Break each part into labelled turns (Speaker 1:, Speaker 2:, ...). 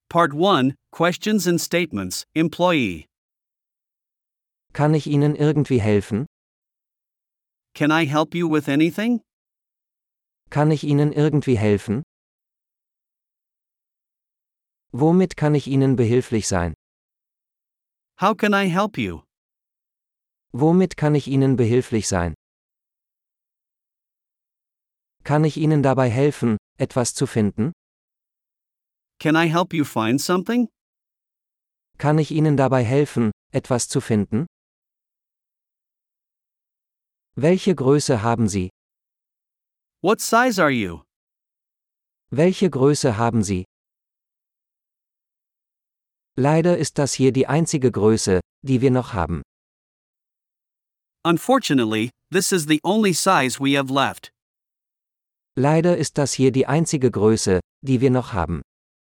Speaker 1: Part 1, Questions and Statements, Employee.
Speaker 2: Kann ich Ihnen irgendwie helfen?
Speaker 1: Can I help you with anything?
Speaker 2: Kann ich Ihnen irgendwie helfen? Womit kann ich Ihnen behilflich sein?
Speaker 1: How can I help you?
Speaker 2: Womit kann ich Ihnen behilflich sein? Kann ich Ihnen dabei helfen, etwas zu finden?
Speaker 1: Can I help you find something?
Speaker 2: Kann ich Ihnen dabei helfen, etwas zu finden? Welche Größe haben Sie?
Speaker 1: What size are you?
Speaker 2: Welche Größe haben Sie? Leider ist das hier die einzige Größe, die wir noch haben.
Speaker 1: Unfortunately, this is the only size we have left.
Speaker 2: Leider ist das hier die einzige Größe, die wir noch haben.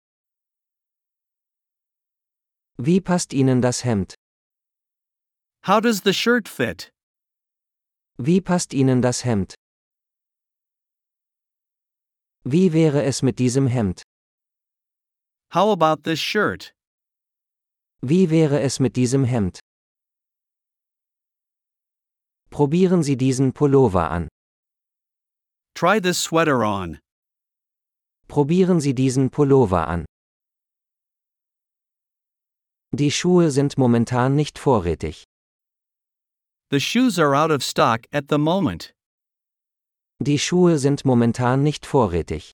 Speaker 2: Wie passt Ihnen das Hemd?
Speaker 1: How does the shirt fit?
Speaker 2: Wie passt Ihnen das Hemd? Wie wäre es mit diesem Hemd?
Speaker 1: How about this shirt?
Speaker 2: Wie wäre es mit diesem Hemd? Probieren Sie diesen Pullover an.
Speaker 1: Try this sweater on.
Speaker 2: Probieren Sie diesen Pullover an. Die Schuhe sind momentan nicht vorrätig.
Speaker 1: The shoes are out of stock at the moment.
Speaker 2: Die Schuhe sind momentan nicht vorrätig.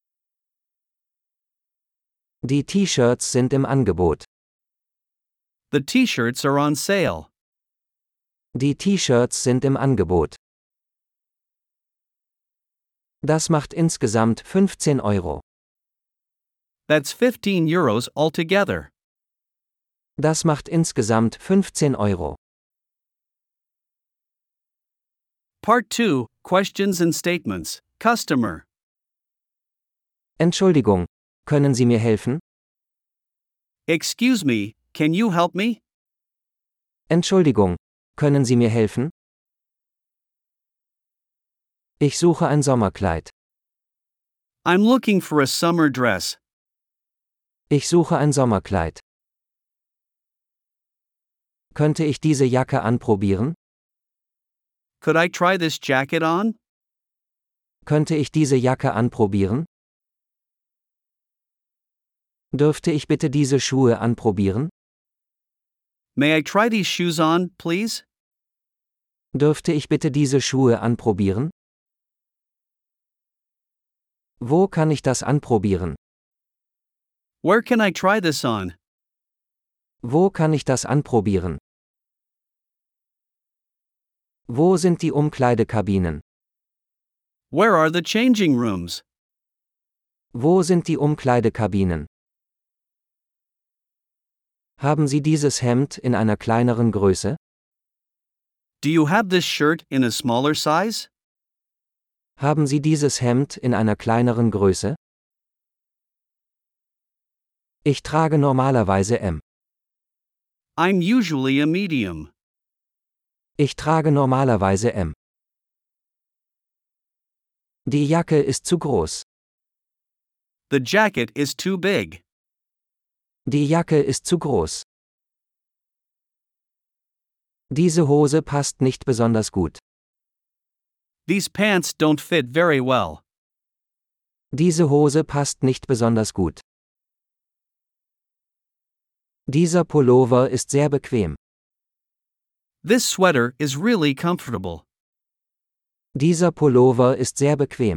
Speaker 2: Die T-Shirts sind im Angebot.
Speaker 1: The t-shirts are on sale.
Speaker 2: Die T-Shirts sind im Angebot. Das macht insgesamt 15 Euro.
Speaker 1: That's 15 euros altogether.
Speaker 2: Das macht insgesamt 15 Euro.
Speaker 1: Part 2, Questions and Statements, Customer.
Speaker 2: Entschuldigung, können Sie mir helfen?
Speaker 1: Excuse me, can you help me?
Speaker 2: Entschuldigung, können Sie mir helfen? Ich suche ein Sommerkleid.
Speaker 1: I'm looking for a summer dress.
Speaker 2: Ich suche ein Sommerkleid. Könnte ich diese Jacke anprobieren?
Speaker 1: Could I try this jacket on?
Speaker 2: Könnte ich diese Jacke anprobieren? Dürfte ich bitte diese Schuhe anprobieren?
Speaker 1: May I try these shoes on, please?
Speaker 2: Dürfte ich bitte diese Schuhe anprobieren? Wo kann ich das anprobieren?
Speaker 1: Where can I try this on?
Speaker 2: Wo kann ich das anprobieren? Wo sind die Umkleidekabinen?
Speaker 1: Where are the changing rooms?
Speaker 2: Wo sind die Umkleidekabinen? Haben Sie dieses Hemd in einer kleineren Größe?
Speaker 1: Do you have this shirt in a smaller size?
Speaker 2: Haben Sie dieses Hemd in einer kleineren Größe? Ich trage normalerweise M.
Speaker 1: I'm usually a medium.
Speaker 2: Ich trage normalerweise M. Die Jacke ist zu groß.
Speaker 1: The jacket is too big.
Speaker 2: Die Jacke ist zu groß. Diese Hose passt nicht besonders gut.
Speaker 1: These pants don't fit very well.
Speaker 2: Diese Hose passt nicht besonders gut. Dieser Pullover ist sehr bequem.
Speaker 1: This sweater is really comfortable.
Speaker 2: Dieser Pullover ist sehr bequem.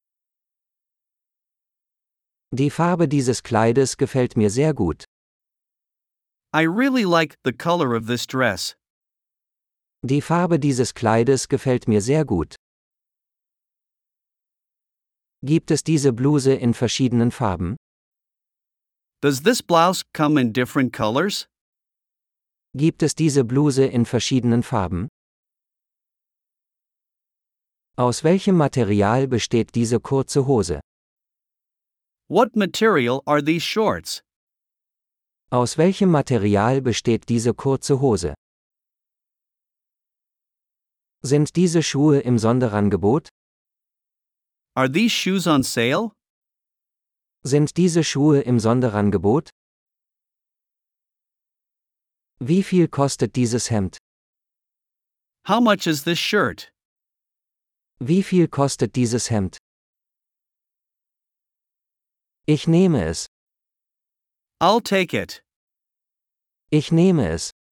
Speaker 2: Die Farbe dieses Kleides gefällt mir sehr gut.
Speaker 1: I really like the color of this dress.
Speaker 2: Die Farbe dieses Kleides gefällt mir sehr gut. Gibt es diese Bluse in verschiedenen Farben?
Speaker 1: Does this blouse come in different colors?
Speaker 2: Gibt es diese Bluse in verschiedenen Farben? Aus welchem Material besteht diese kurze Hose?
Speaker 1: What material are these shorts?
Speaker 2: Aus welchem Material besteht diese kurze Hose? Sind diese Schuhe im Sonderangebot?
Speaker 1: Are these shoes on sale?
Speaker 2: Sind diese Schuhe im Sonderangebot? Wie viel kostet dieses Hemd?
Speaker 1: How much is this shirt?
Speaker 2: Wie viel kostet dieses Hemd? Ich nehme es.
Speaker 1: I'll take it.
Speaker 2: Ich nehme es.